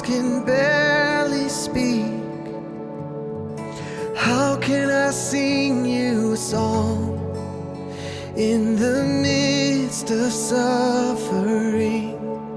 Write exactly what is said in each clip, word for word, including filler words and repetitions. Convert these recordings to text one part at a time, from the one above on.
can barely speak. How can I sing you a song in the midst of suffering?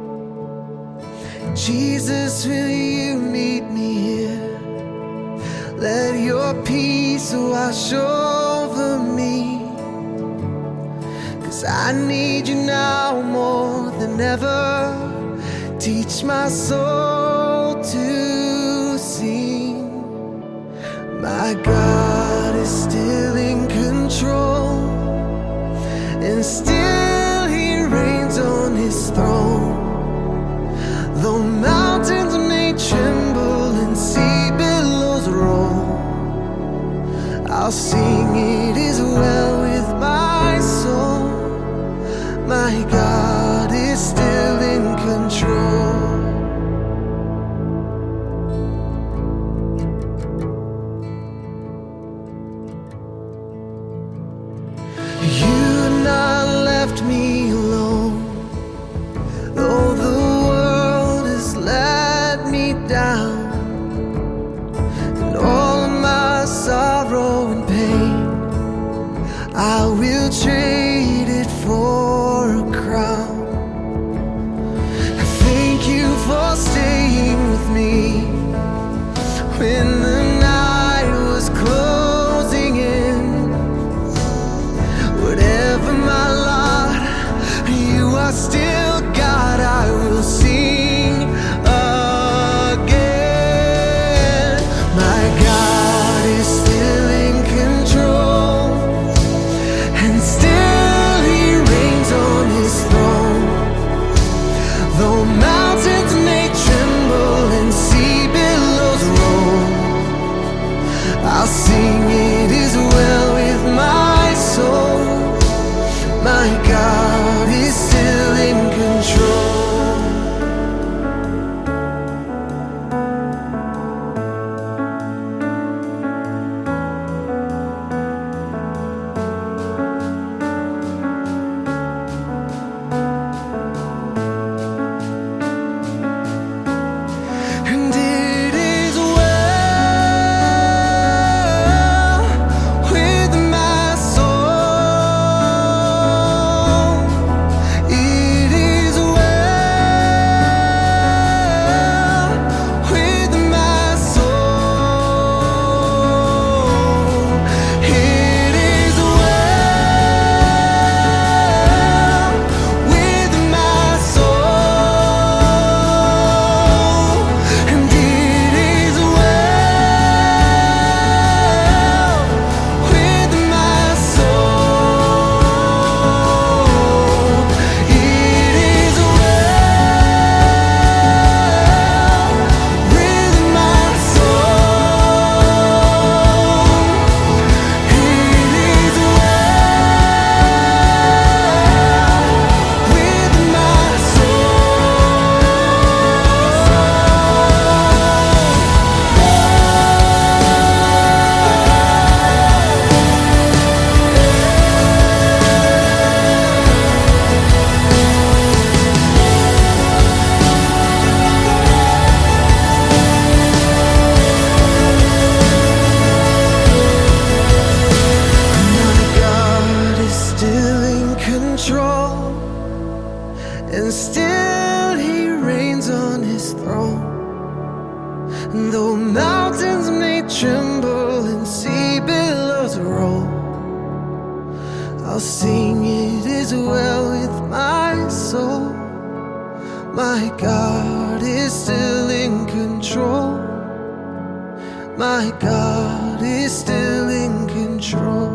Jesus, will you meet me here? Let your peace wash over me, 'cause I need you now more than ever. Teach my soul to sing. My God is still in control, and still He reigns on His throne. Though mountains may tremble and sea billows roll, I'll sing, it is well with my soul. My God is still in control. You've not left me alone, though the world has let me down, and all of my sorrow and pain I will trade it for a crown. Thank you for staying with me when the night was closing in. Whatever my lot, you are still God. I will sing again. My God is still in control, and still He reigns on His throne. Though mountains may tremble and sea billows roll, I'll sing, it is well with my soul. My God is still in control. And it is well with my soul. It is well with my soul. It is well with my soul. And it is well with my soul. It is well with my soul. It is well with my My God is still in control, and still He reigns on His throne. And though mountains may tremble and sea billows roll, I'll sing, it is well with my soul. My God is still in control. My God is still in control.